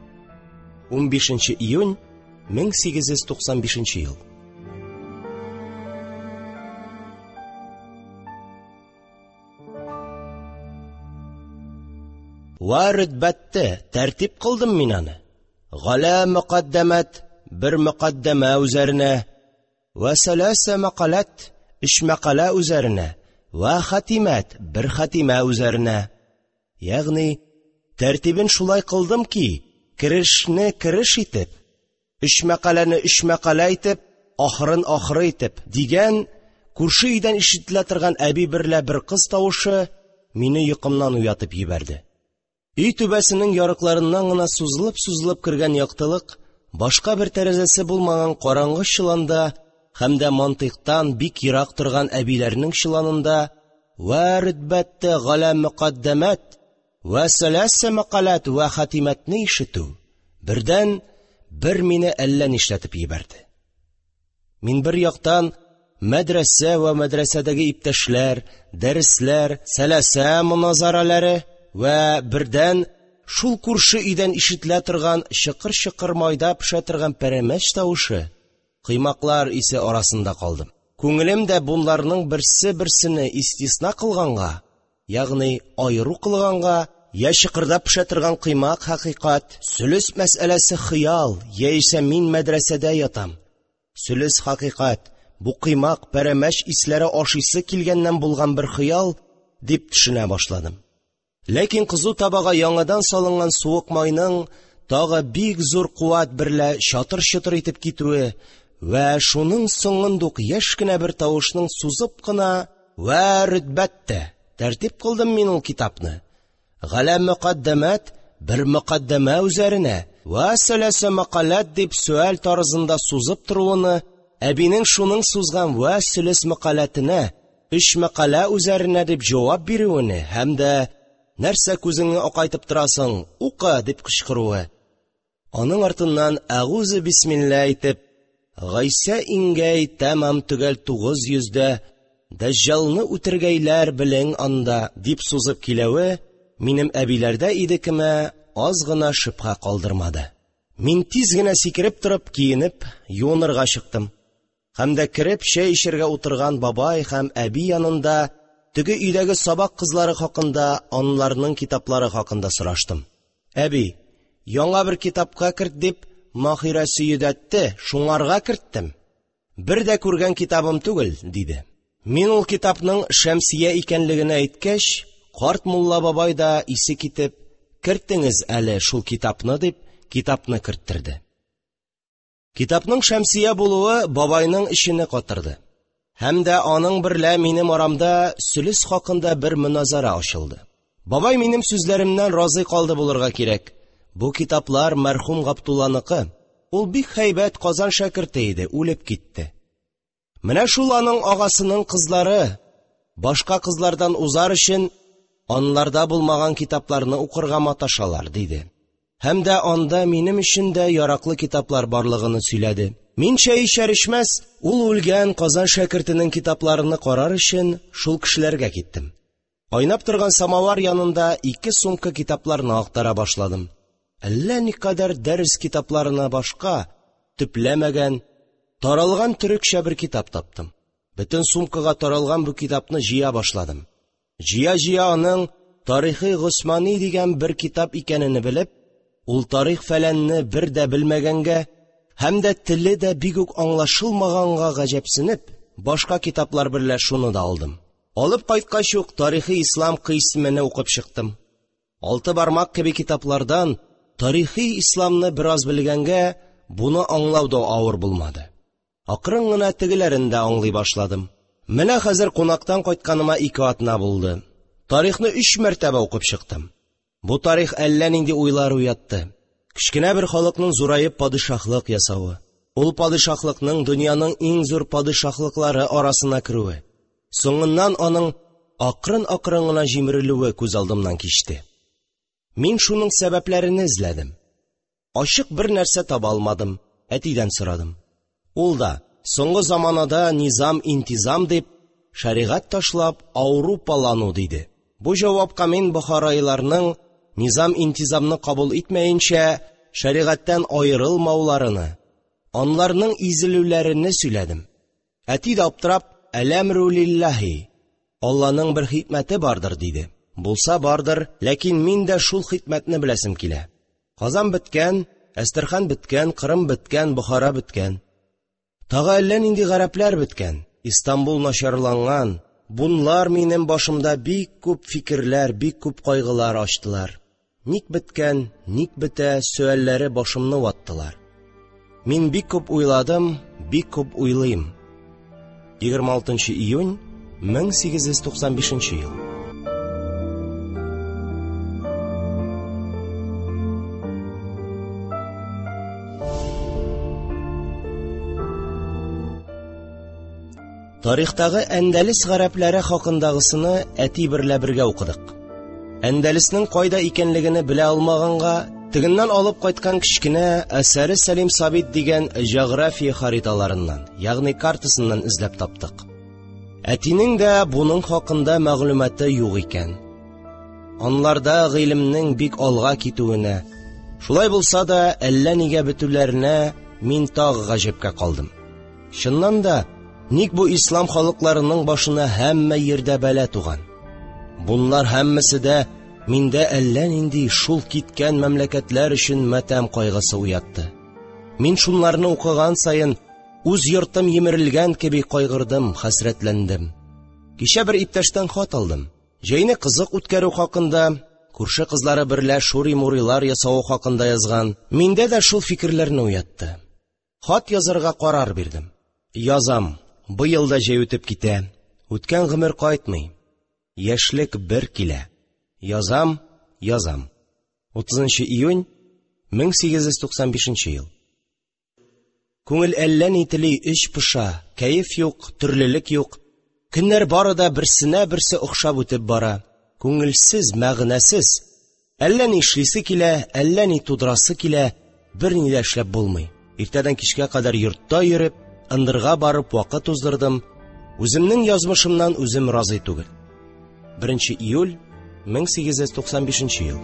15 июнь 1895 ел. Ва рөтбәтте тәртип кылдым мин аны. Галә мөкаддәмәт бер мөкаддәмә үзәренә, ва сәләсә мәкаләт 3 мәкалә үзәренә, ва хатимәт бер хатимә үзәренә. Ягъни тәртибен шулай кылдым ки, керешне кереш итеп, 3 мәкаләне 3 мәкалә итеп, ахырын ахыры итеп дигән күрше өйдән ишетелә торган әби берлә бер кыз тавышы мине йокымнан уятып җибәрде. Өй түбәсенең ярыкларыннан гына сузылып кергән яктылык, башка бер тәрәзәсе булмаган караңгы чоланда һәм дә мантыйктан бик ерак торган әбиләрнең чоланында ва рөтбәтте галә мөкаддәмәт ва сәләсә мәкаләт ва хатимәтне ишетү бердән бер мине әллә нишләтеп җибәрде. Мин бер яктан мәдрәсә ва мәдрәсәдәге иптәшләр, дәресләр, сәләсә моназаралары вә бердән шул күрше өйдән ишетелә торган чыкыр-чыкыр майда пешә торган пәрәмәч тавышы, кыймаклар исе арасында калдым. Күңелем дә бунларның берсе-берсене истисна кылганга, ягъни айру кылганга, я чыкырдап пешә торган кыймак хакыйкать, сүлес мәсьәләсе хыял, яисә мин мәдрәсәдә ятам. Сүлес хакыйкать, бу кыймак пәрәмәч исләре ашыйсы килгәннән булган бер хыял дип төшенә башладым. Ләкин кызу табага яңадан салынган суык майның тагы бик зур куәт берлә чатыр-чатыр итеп китүе вә шуның соңындук яшь кенә бер тавышның сузып кына вә рөтбәттә тәртип кылдым мин ул китапны. Галә мөкаддәмәт бер мөкаддәмә үзәренә вә сәләсә мәкаләт дип сөаль тарызында сузып торуыны, әбинең шуның сузган вә сәләс мәкаләтенә 3 мәкалә үзәренә дип җавап бирүене һәм дә нәрсә күзеңне акайтып торасың, укы дип кычкыруы. Аның артыннан әгүзу бисмилла әйтеп, гайсә ингәй тәмам түгел 900-дә, дәҗҗалны үтергәйләр белең анда дип сузып киләве, минем әбиләрдә идекемә аз гына шөбһә калдырмады. Мин тиз генә сикереп торып, киенеп, юынырга чыктым. Һәм дә кереп чәй ишәргә утырган бабай һәм әби янында теге өйдәге сабак кызлары хакында, анларның китаплары хакында сораштым. Әби, яңа бер китапка керт дип, Махирәсе йөдәтте, шуңарга керттем. Бер дә күргән китабым түгел, диде. Мин ул китапның Шәмсия икәнлеген әйткәч, карт мулла бабай да исе китеп, кертеңез әле шул китапны дип, китапны керттерде. Китапның Шәмсия булуы бабайның эшене катырды. һәм дә аның берлә минем арамда сөлес хакында бер мөназара ачылды. Бабай минем сүзләремнән разый калды булырга кирәк. Бу китаплар мәрхүм Габдулланыкы. Ул бик һәйбәт Казан шәкерте иде, үлеп китте. Менә шул аның агасының кызлары башка кызлардан узар өчен анларда булмаган китапларны укырга маташалар, диде. Һәм дә анда минем өчен дә яраклы китаплар барлыгыны сөйләде. Мин чәй ичәр-ичмәс, ул үлгән Казан шәкертенең китапларыны карар өчен шул кешеләргә киттем. Айнап торган самавар янында 2 сумка китапларны актара башладым. Әллә никадәр дәрес китапларына башка, төпләмәгән, таралган төрекчә бер китап таптым. Бөтен сумкага таралган бу китапны җыя башладым. Җыя аның Тарихи Госмани дигән бер китап икәнене белеп, ул тарих фәләнне бер дә белмәгәнгә, һәм дә теле дә бик үк аңлашылмаганга гаҗәпсенеп, башка китаплар берлә шуны да алдым. Алып кайткач ук Тарихи Ислам кыйсмене укып чыктым. 6 бармак кеби китаплардан Тарихи Исламны бераз белгәнгә, буны аңлау да авыр булмады. Акрын гына тегеләрен дә аңлый башладым. Менә хәзер кунактан кайтканыма 2 атна булды. Тарихны 3 мәртәбә укып чыктым. Бу тарих әллә нинди уйлар уятты. Кечкенә бер халыкның зурайып падишаһлык ясавы, ул падишаһлыкның дөньяның иң зур падишаһлыклары арасына керүе, соңыннан аның акрын-акрын гына җимерелүе күз алдымнан кичте. Мин шуның сәбәпләрен эзләдем. Ачык бер нәрсә таба алмадым, әтидән сорадым. Ул да соңгы заманада низам-интизам дип шәригать ташлап Аурупалану диде. Бу җавапка мин бохарайларның низам-интизамны кабул итмәенчә шәригатьтән аерылмауларыны, анларның изелүләрене сөйләдем. Әти дә аптырап, «Әл-әмру лиллаһи», Алланың бер хикмәте бардыр, диде. Булса бардыр, ләкин мин дә шул хикмәтне беләсем килә. Казан беткән, Әстерхан беткән, Кырым беткән, Бохара беткән. Тагы әллә нинди гарәпләр беткән, Истанбул начарланган. Бунлар минем башымда бик күп фикерләр, бик күп кайгылар ачтылар. Ник беткән, ник бетә сөальләре башымны ваттылар. Мин бик күп уйладым, бик күп уйлыйм. 26 июнь 1895 ел. Тарихтагы Әндәлес гарәпләре хакындагысыны әти берлә бергә укыдык. Әндәлеснең кайда икәнлегене белә алмаганга, тегеннән алып кайткан кичкенә Әсәре Сәлим Сабит дигән җография хариталарыннан, ягъни картасыннан эзләп таптык. Әтинең дә буның хакында мәгълүматы юк икән. Анларда гыйлемнең бик алга китүенә, шулай булса да әллә нигә бетүләренә мин тагы гаҗәпкә калдым. Чыннан да, ник бу ислам халыкларының башына һәммә йирдә бәла туган? Бунлар һәммәсе дә миндә әллә нинди шул киткән мәмләкәтләр өчен матәм кайгысы уятты. Мин шунларны укыган саен үз йортым йимерелгән кеби кайгырдым, хәсрәтләндем. Кичә бер иптәштән хат алдым. Җәйне кызык үткәрү хакында, күрше кызлары берлә шури-мурилар ясау хакында язган. Миндә дә шул фикерләрне уятты. Хат язарга карар бирдем. Язам. Быел да җәй үтеп китә. Үткән гомер кайтмый. Яшьлек бер килә. Язам. 30 июнь 1895 ел. Күңел әллә ни тели, эч пыша, кәеф юк, төрлелек юк. Көннәр бары да берсенә берсе охшап үтеп бара. Күңелсез, мәгънәсез. Әллә ни эшлисе килә, әллә ни тудрасы килә, берни дә эшләп булмый. Иртәдән кичкә кадәр йортта йөреп, ындырга барып вакыт уздырдым. Үземнең язмышымнан үзем разый түгел. 1 июль 1895 ел.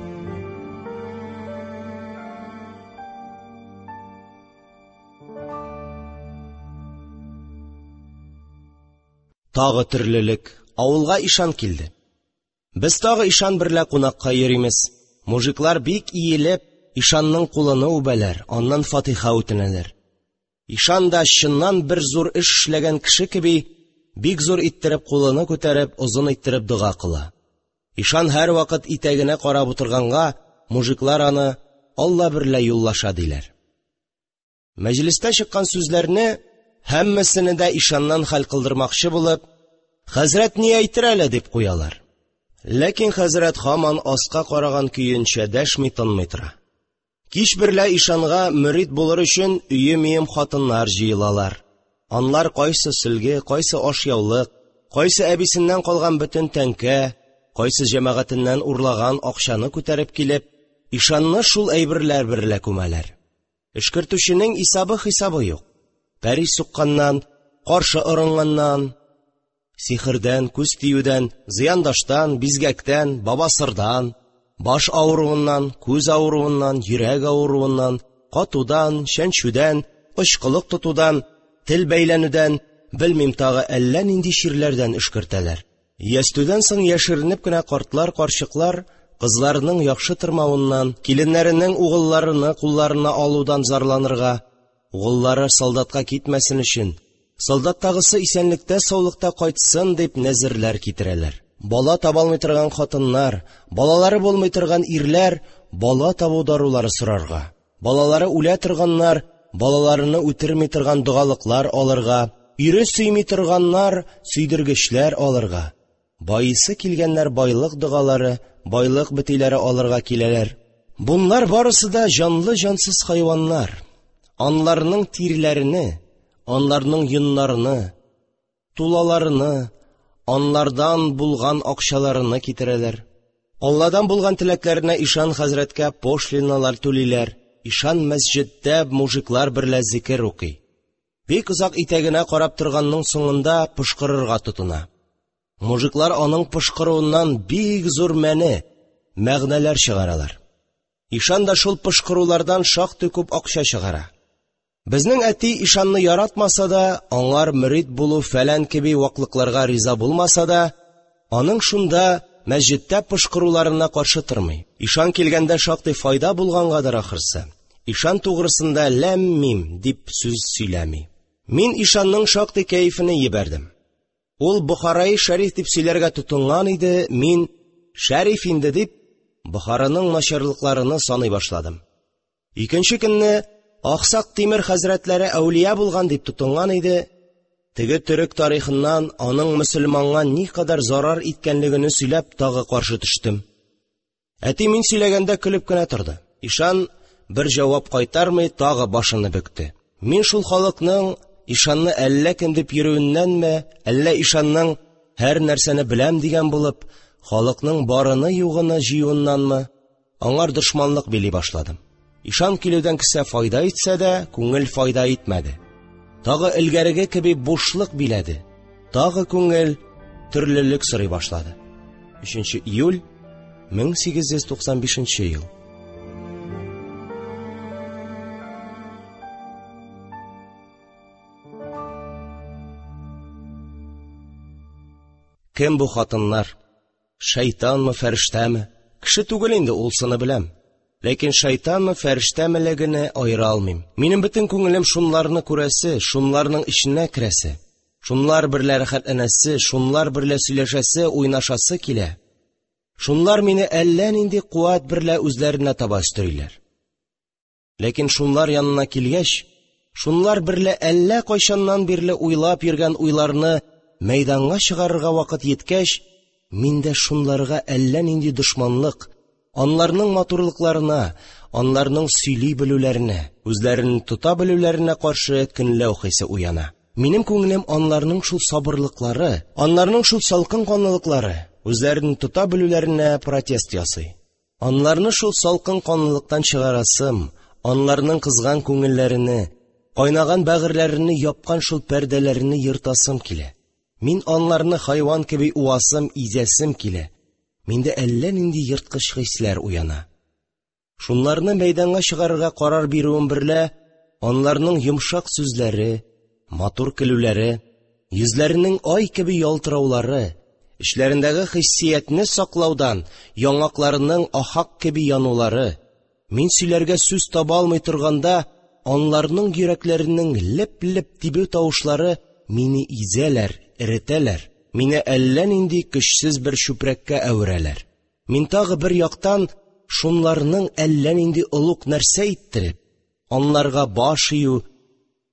Тагы төрлелек, авылга ишан килде. Без тагы ишан берлә кунакка йөримез. Мужиклар бик иелеп, ишанның кулыны үбәләр, аннан фатиха үтенәләр. Ишан да чыннан бер зур эш эшләгән кеше кеби, бик зур иттереп кулыны күтәреп, озын иттереп дуга кыла. Ишан һәр вакыт итәгенә карап утырганга, мужиклар аны Алла берлә юллаша диләр. Мәҗлестә чыккан сүзләрне һәммәсене дә ишаннан хәл кылдырмакчы булып, «Хәзрәт ни әйтер әле?» дип куялар. Ләкин хәзрәт һаман аска караган көенчә дәшми тынмый тора. Кич берлә ишанга мөрид булыр өчен өем-өем хатыннар җыелалар. Анлар кайсы сөлге, кайсы ашъяулык, кайсы әбисеннән калган бөтен тәнкә, кайсы җәмәгатеннән урлаган акчаны күтәреп килеп, ишанны шул әйберләр берлә күмәләр. Эшкертүченең исабы-хисабы юк. Пәри сукканнан, каршы орынганнан, сихердән, күз тиюдән, зыяндаштан, бизгәктән, бабасырдан, баш авыруыннан, күз авыруыннан, йөрәк авыруыннан, катудан, чәнчүдән, очкылык тотудан, тел бәйләнүдән, белмим тагы әллә нинди чирләрдән эшкертәләр. Ястүдән соң яшеренеп кенә картлар, карчыклар кызларының яхшы тормавыннан, киленнәренең угылларыны кулларына алудан зарланырга, угыллары солдатка китмәсен өчен, солдаттагысы исәнлектә, саулыкта кайтсын дип нәзерләр китерәләр. Бала табалмый торган хатыннар, балалары булмый торган ирләр бала табу дарулары сорарга. Балалары үлә торганнар балаларыны үтерми торган дугалыклар алырга, ире сөйми торганнар сөйдергечләр алырга. Байысы килгәннәр байлык дугалары, байлык битиләре алырга киләләр. Бунлар барысы да җанлы-җансыз хайваннар. Анларның тиреләрене, анларның йоннарыны, тулаларыны, анлардан булган акчаларыны китерәләр. Алладан булган теләкләренә ишан хәзрәткә пошлиналар түлиләр. Ишан мәсҗедтә мужиклар берлә зикер укый. Бик озак итәгенә карап торганның соңында пышкырырга тотына. Мужиклар аның пышкыруыннан бик зур мәгънәләр чыгаралар. Ишан да шул пышкырулардан шактый күп акча чыгара. Безнең әти ишанны яратмаса да, аңар мөрид булу фәлән кеби ваклыкларга риза булмаса да, аның шунда мәсҗедтә пышкыруларына каршы тормый. Ишан килгәндә шактый файда булгангадыр ахырсы. Ишан тугрысында ләм-мим дип сүз сөйләми. Мин ишанның шактый кәефене ебәрдем. Ул Бухараи шәриф дип сөйләргә тотынган иде, мин шәриф инде дип Бухараның начарлыкларыны саный башладым. Икенче көнне Аксак Тимер хәзрәтләре әүлия булган дип тотынган иде. Теге төрек тарихыннан аның мөселманга никадәр зарар иткәнлегене сөйләп тагы каршы төштем. Әти мин сөйләгәндә көлеп кенә торды. Ишан бер җавап кайтармый тагы башыны бөкте. Мин шул халыкның ишанны әллә кем дип йөрүеннәнме, әллә ишанның һәр нәрсәне беләм дигән булып, халыкның барыны югыны җыюыннанмы, аңар дошманлык били башладым. Ишан килүдән кесә файда итсә дә, күңел файда итмәде. Тагы элгәреге кеби бушлык биләде. Тагы күңел төрлелек сорый башлады. 3 июль 1895 ел. Кем бу хатыннар? Шайтанмы, фәрештәме? Кеше түгел инде, ул сыны беләм. Ләкин шайтанмы, фәрештәмелегене аера алмыйм. Минем бөтен күңелем шунларны күрәсе, шунларның эченә керәсе, шунлар берлә рәхәтләнәсе, шунлар берлә сөйләшәсе, уйнашасы килә. Шунлар мине әллә нинди куәт берлә үзләренә таба өстериләр. Ләкин шунлар янына килгәч, шунлар берлә әллә кайчаннан бирле уйлап йөргән уйларны мәйданга чыгарырга вакыт җиткәч, миндә шунларга әллә нинди дошманлык, анларның матурлыкларына, анларның сөйли белүләренә, үзләрен тота белүләренә каршы көнләү хисе уяна. Минем күңелем анларның шул сабырлыклары, анларның шул салкын канлылыклары, үзләрен тота белүләренә протест ясый. Анларны шул салкын канлылыктан чыгарасым, анларның кызган күңелләрене, кайнаган бәгырьләрене япкан шул пәрдәләрне йыртасым килә. Мин анларны хайван кеби уасым, изәсем килә. Миндә әллә нинди йырткыч хисләр уяна. Шунларны мәйданга чыгарырга карар бирүем берлә, анларның йомшак сүзләре, матур көлүләре, йөзләренең ай кеби ялтыраулары, эшләрендәге хиссиятне саклаудан яңакларының ахак кеби янулары, мин сөйләргә сүз таба алмый торганда, анларның йөрәкләренең леп-леп тибү тавышлары мине изәләр, эретәләр, мине әллә нинди көчсез бер чүпрәккә әверәләр. Мин тагы бер яктан шунларның әллә нинди олуг нәрсә иттереп, анларга баш ию,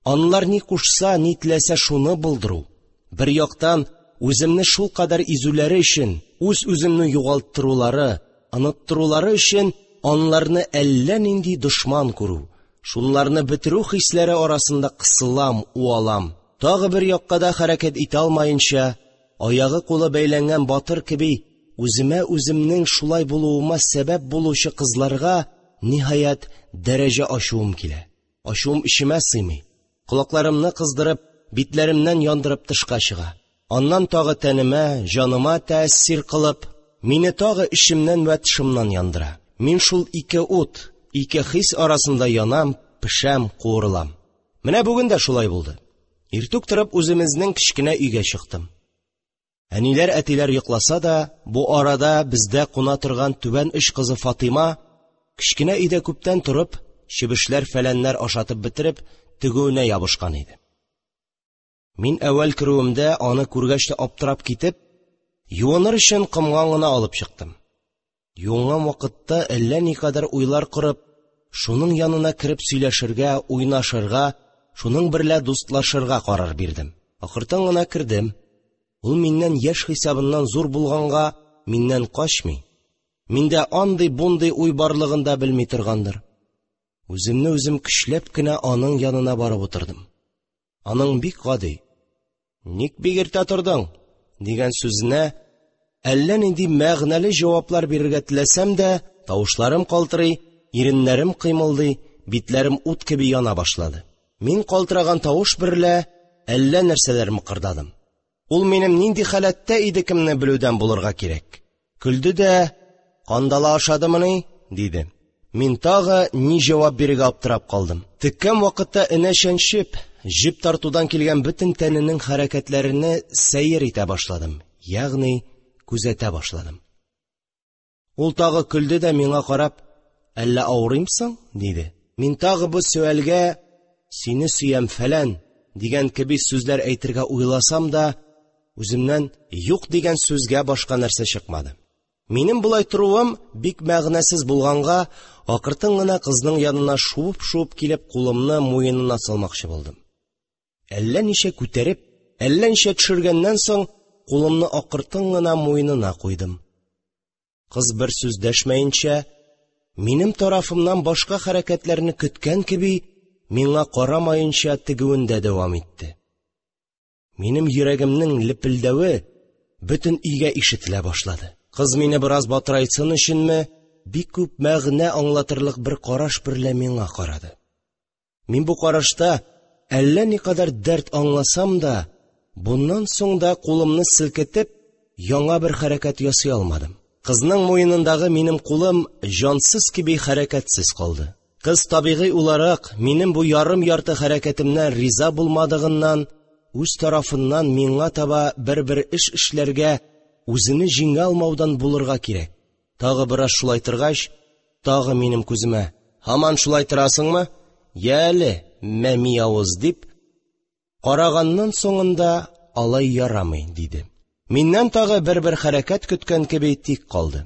Анлар ни кушса, ни теләсә шуны булдыру. Бер яктан, үземне шул кадәр изүләре өчен, үземне югалтырулары, оныттырулары өчен анларны әллә нинди дошман күрү, шунларны бетерү хисләре арасында кысылам, уалам. Тагы бер якка да хәрәкәт итә алмаенча, аягы кулы бәйләнгән батыр кеби, үземнең шулай булуыма сәбәп булучы кызларга ниһаять дәрәҗә ачуым килә. Ачуым ишемә сыймый. Колакларымны кыздырып, битләремнән яндырып тышка чыга. Аннан тагы тәнемә, җаныма тәэсир кылып, мине тагы ишемнән вә тышымнан яндыра. Мин шул ике ут, ике хис арасында янам, пешәм, куырылам. Менә бүген дә шулай булды. Иртүк торып үземезнең кечкенә өйгә чыктым. Әниләр, әтиләр йокласа да, бу арада бездә куна торган түбән эш кызы Фатыйма кечкенә өйдә күптән турып, чебешләр-фәләннәр ашатып бетереп, тегүенә ябышкан иде. Мин әүвәл керүемдә аны күргәч тә аптырап китеп, юыныр өчен комган гына алып чыктым. Юынган вакытта әллә никадәр уйлар корып, шуның янына кереп сөйләшергә, уйнашырга, шуның берлә дустлашырга карар бирдем. Ахыртын гына кердем. Ул миннән яшь хисабыннан зур булганга, миннән качмый. Миндә андый-бундый уй барлыгын да белми торгандыр. Үземне үзем көчләп кенә аның янына барып утырдым. Аның бик гади: «Ник бик иртә тордың?» дигән сүзенә әллә нинди мәгънәле җаваплар бирергә теләсәм дә, тавышларым калтырый, иреннәрем кыймылдый, битләрем ут кеби яна башлады. Мин калтыраган тавыш берлә әллә нәрсәләр мыкырдадым. Ул минем нинди халәттә идекемне белүдән булырга кирәк. Көлде дә: «Кандала ашадымыни?» диде. Мин тагы ни җавап бирергә аптырап калдым. Теккән вакытта энә чәнчеп, җеп тартудан килгән бөтен тәненең хәрәкәтләрене сәер итә башладым, ягъни күзәтә башладым. Ул тагы көлде дә миңа карап: «Әллә авырыймсың?» диде. Мин тагы бу сөальгә «Сине сөям фәлән» дигән кеби сүзләр әйтергә уйласам да, үземнән юк дигән сүзгә башка нәрсә чыкмады. Минем булай торуым бик мәгънәсез булганга, акыртын гына кызның янына шуып килеп, кулымны муенына салмакчы булдым. Әллә ничә күтәреп, әллә ничә төшергәннән соң, кулымны акыртын гына муенына куйдым. Кыз бер сүз дәшмәенчә, минем тарафымнан башка хәрәкәтләрне көткән кеби, миңа карамаенча тегүендә дәвам итте. Минем йөрәгемнең лепелдәве бөтен өйгә ишетелә башлады. Кыз мине бераз батырайтсын өченме, бик күп мәгънә аңлатырлык бер караш берлә миңа карады. Мин бу карашта әллә никадәр дәрт аңласам да, буннан соң да кулымны селкетеп, яңа бер хәрәкәт ясый алмадым. Кызның муенындагы минем кулым җансыз кеби хәрәкәтсез калды. Кыз табигый уларак минем бу ярым-ярты хәрәкәтемнән риза булмадыгыннан, үз тарафыннан миңа таба бер эш эшләргә, үзене җиңә алмаудан булырга кирәк. Тагы бераз шулай торгач, тагы минем күземә: «Һаман шулай торасыңмы? Я әле, мәми авыз», дип караганнан соңында алай ярамый, диде. Миннән тагы бер хәрәкәт көткән кеби тик калды.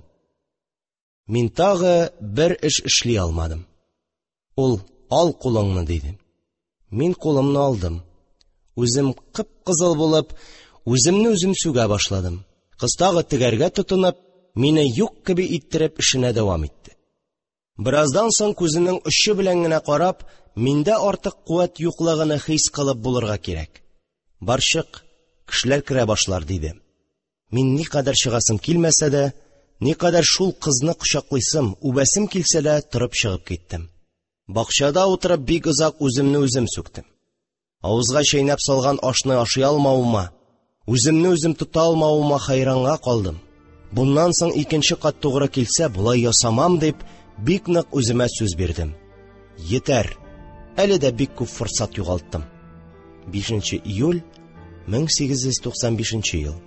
Мин тагы бер эш эшли алмадым. Ул: «Ал кулыңны», диде. Мин кулымны алдым. Үзем кып-кызыл булып, үземне үзем сүгә башладым. Кыз тагы тегәргә тотынып, мине юк кеби иттереп эшенә дәвам итте. Бераздан соң күзенең очы белән генә карап, миндә артык куәт юклыгыны хис кылып булырга кирәк. «Бар чык, кешеләр керә башлар», диде. Мин никадәр чыгасым килмәсә дә, никадәр шул кызны кочаклыйсым, үбәсем килсә дә, торып чыгып киттем. Бакчада утырып бик озак үземне үзем сүктем. Авызга чәйнәп салган ашны ашый алмавыма, үземне үзем тота алмавыма хайранга калдым. Буннан соң икенче кат тугры килсә, булай ясамам дип, бик нык үземә сүз бирдем. Йетәр, әле дә бик күп форсат югалттым. 5 июль 1895 ел.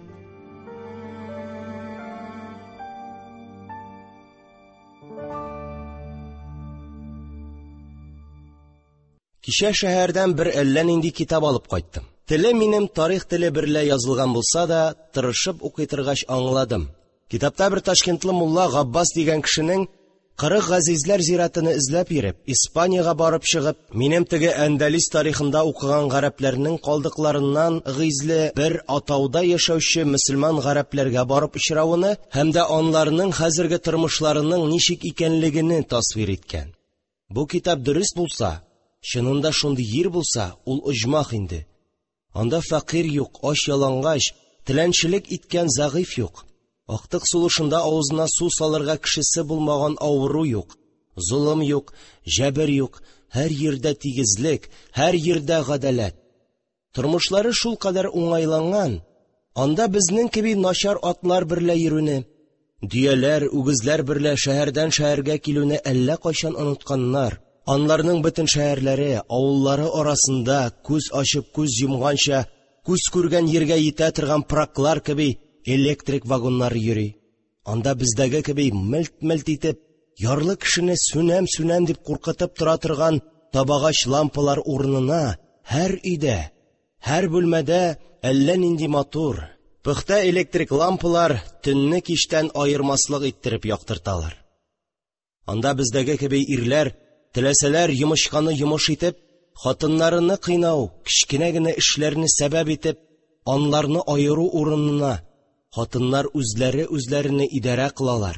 Кичә шәһәрдән бер әллә нинди китап алып кайттым. Теле минем тарих теле берлә язылган булса да, тырышып укый торгач аңладым. Китапта бер ташкентлы мулла Габбас дигән кешенең 40 газизләр зиратыны эзләп йөреп, Испаниягә барып чыгып, минем теге Әндәлис тарихында укыган гарәпләрнең калдыкларыннан гызлы бер атауда яшәүче мөселман гарәпләргә барып очравыны һәм дә анларның хәзерге тормышларының ничек икәнлегене тасвир иткән. Бу китап дөрес булса, чынында шундый ир булса, ул оҗмах инде. Анда фәкыйрь юк, ач ялангач, теләнчелек иткән зәгыйф юк. Актык сулышында авызына су салырга кешесе булмаган авыру юк, зулым юк, җәбер юк, һәр йирдә тигезлек, һәр йирдә гадаләт. Тормышлары шул кадәр уңайланган, анда безнең кеби начар атлар берлә йөрүне, дөяләр, үгезләр берлә шәһәрдән шәһәргә килүне әллә кайчан онытканнар. Анларның бөтен шәһәрләре, авыллары арасында күз ачып күз йомганча, күз күргән йиргә җитә торган праклар кеби электрик вагоннар йөри. Анда бездәге кеби мелт-мелт итеп, ярлы кешене сүнәм дип куркытып тора торган табагач лампалар урынына һәр өйдә, һәр бүлмәдә әллә нинди матур, пөхтә электрик лампалар төнне кичтән аермаслык иттереп яктырталар. Анда бездәге кеби ирләр теләсәләр йомычканы йомыш итеп, хатыннарыны кыйнау, кечкенә генә эшләрне сәбәп итеп, анларны аеру урынына хатыннар үзләрене идарә кылалар.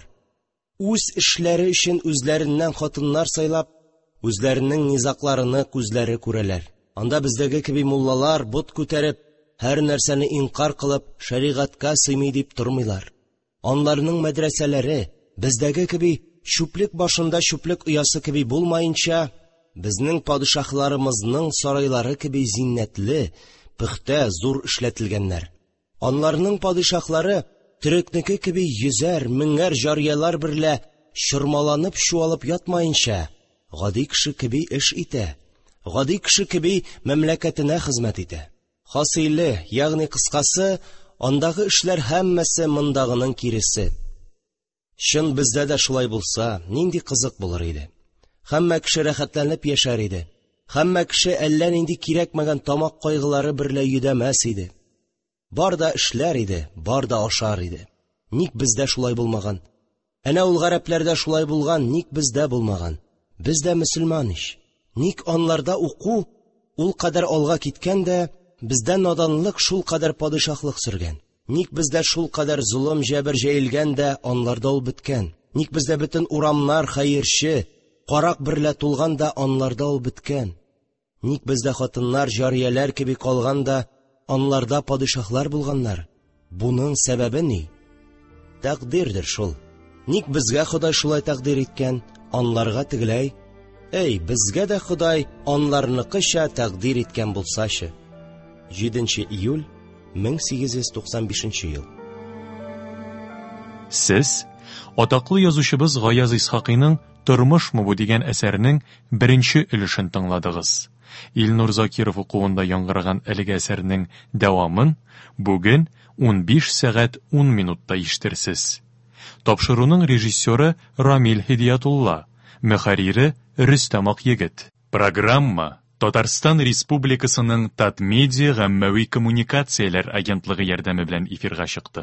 Үз эшләре өчен үзләреннән хатыннар сайлап, үзләренең низакларыны күзләре күрәләр. Анда бездәге кеби муллалар бот күтәреп, һәр нәрсәне инкар кылып, шәригатькә сыймый дип тормыйлар. Анларның мәдрәсәләре бездәге кеби чүплек башында чүплек оясы кеби булмаенча, безнең падишаһларымызның сарайлары кеби зиннәтле, пөхтә, зур эшләтелгәннәр. Анларның падишаһлары төрекнеке кеби йөзәр, меңәр җариялар берлә чормаланып чуалып ятмаенча, гади кеше кеби эш итә, гади кеше кеби мәмләкәтенә хезмәт итә. Хасыйлы, ягъни кыскасы, андагы эшләр һәммәсе мондагының киресе. Чын бездә дә шулай булса, нинди кызык булыр иде. Һәммә кеше рәхәтләнеп яшәр иде. Һәммә кеше әллә нинди кирәкмәгән тамак кайгылары берлә йөдәмәс иде. Бар да эшләр иде, бар да ашар иде. Ник бездә шулай булмаган? Әнә ул гарәпләрдә шулай булган, ник бездә булмаган? Бездә мөселман ич. Ник анларда уку ул кадәр алга киткән дә, бездә наданлык шул кадәр падишаһлык сөргән? Ник бездә шул кадәр зулым, җәбер җәелгән дә, анларда ул беткән? Ник бездә бөтен урамнар хәерче, карак берлә тулган да, анларда ул беткән? Ник бездә хатыннар, җарияләр кеби калган да, анларда падишаһлар булганнар? Буның сәбәбе ни? Тәкъдирдер шул. Ник безгә Ходай шулай тәкъдир иткән, анларга тегеләй? Безгә дә Ходай анларныкыча тәкъдир иткән булсачы. 7 июль 1895 ел. Сез атаклы язучыбыз Гаяз Исхакыйның «Тормышмы бу» дигән әсәренең беренче өлешен тыңладыгыз. Илнур Закиров укуында яңгыраган әлеге әсәрнең дәвамын бүген 15 сәгать 10 минутта ишетерсез. Тапшыруның режиссеры Рамил Хидиятулла, мөхәррире Рөстәм Акъегет. Программа Татарстан Республикасының Татмедиа гаммәви коммуникацияләр агентлыгы ярдәме белән эфирга чыкты.